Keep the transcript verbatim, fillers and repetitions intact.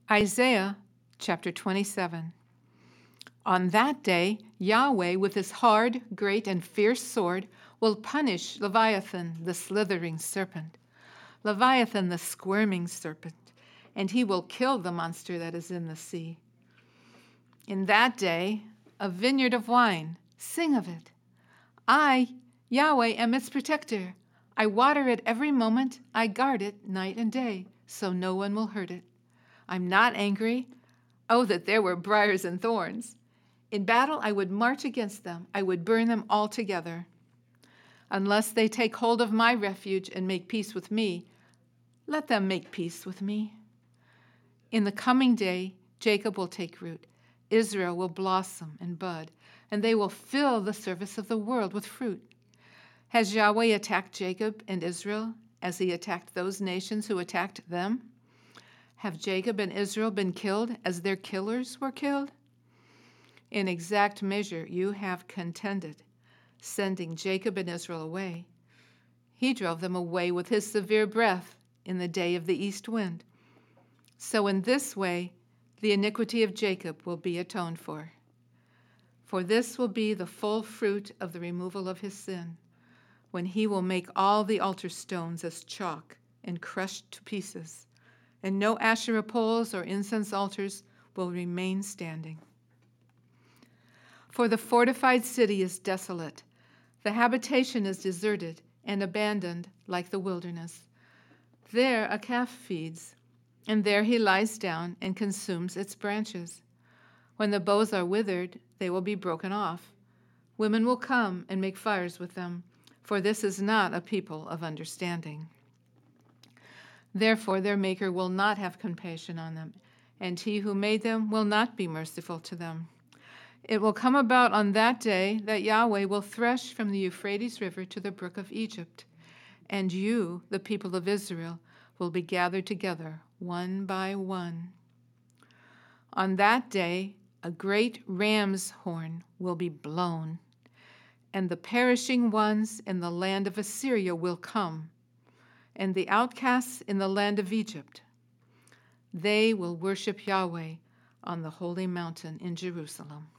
Isaiah chapter twenty-seven. On that day, Yahweh, with his hard, great, and fierce sword, will punish Leviathan, the slithering serpent, Leviathan, the squirming serpent, and he will kill the monster that is in the sea. In that day, a vineyard of wine, sing of it. I, Yahweh, am its protector. I water it every moment. I guard it night and day, so no one will hurt it. I'm not angry. Oh, that there were briars and thorns. In battle, I would march against them. I would burn them all together. Unless they take hold of my refuge and make peace with me, let them make peace with me. In the coming day, Jacob will take root. Israel will blossom and bud, and they will fill the surface of the world with fruit. Has Yahweh attacked Jacob and Israel as he attacked those nations who attacked them? Have Jacob and Israel been killed as their killers were killed? In exact measure you have contended, sending Jacob and Israel away. He drove them away with his severe breath in the day of the east wind. So in this way the iniquity of Jacob will be atoned for. For this will be the full fruit of the removal of his sin, when he will make all the altar stones as chalk and crushed to pieces, and no Asherah poles or incense altars will remain standing. For the fortified city is desolate. The habitation is deserted and abandoned like the wilderness. There a calf feeds, and there he lies down and consumes its branches. When the boughs are withered, they will be broken off. Women will come and make fires with them, for this is not a people of understanding. Therefore their Maker will not have compassion on them, and he who made them will not be merciful to them. It will come about on that day that Yahweh will thresh from the Euphrates River to the brook of Egypt, and you, the people of Israel, will be gathered together one by one. On that day a great ram's horn will be blown, and the perishing ones in the land of Assyria will come, and the outcasts in the land of Egypt. They will worship Yahweh on the holy mountain in Jerusalem.